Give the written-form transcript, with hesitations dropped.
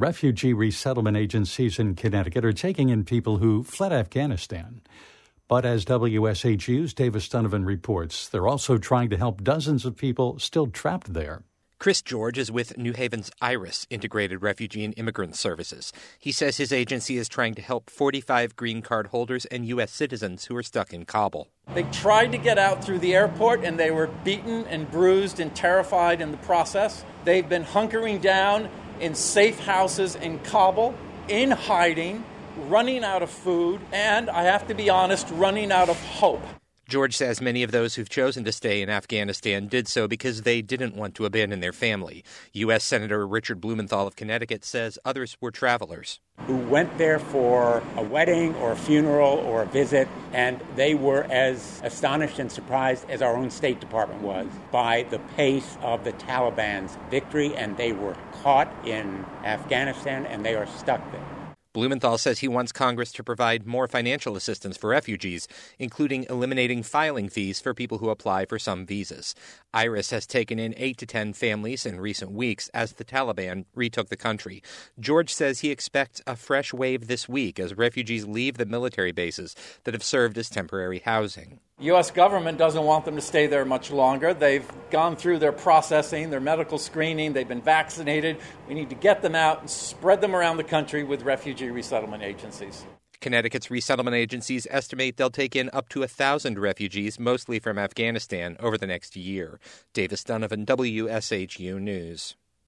Refugee resettlement agencies in Connecticut are taking in people who fled Afghanistan. But as WSHU's Davis Donovan reports, they're also trying to help dozens of people still trapped there. Chris George is with New Haven's IRIS, Integrated Refugee and Immigrant Services. He says his agency is trying to help 45 green card holders and U.S. citizens who are stuck in Kabul. They tried to get out through the airport, and they were beaten and bruised and terrified in the process. They've been hunkering down in safe houses in Kabul, in hiding, running out of food, and, I have to be honest, running out of hope. George says many of those who've chosen to stay in Afghanistan did so because they didn't want to abandon their family. U.S. Senator Richard Blumenthal of Connecticut says others were travelers who went there for a wedding or a funeral or a visit, and they were as astonished and surprised as our own State Department was by the pace of the Taliban's victory, and they were caught in Afghanistan and they are stuck there. Blumenthal says he wants Congress to provide more financial assistance for refugees, including eliminating filing fees for people who apply for some visas. IRIS has taken in 8 to 10 families in recent weeks as the Taliban retook the country. George says he expects a fresh wave this week as refugees leave the military bases that have served as temporary housing. The U.S. government doesn't want them to stay there much longer. They've gone through their processing, their medical screening. They've been vaccinated. We need to get them out and spread them around the country with refugee resettlement agencies. Connecticut's resettlement agencies estimate they'll take in up to 1,000 refugees, mostly from Afghanistan, over the next year. Davis Donovan, WSHU News.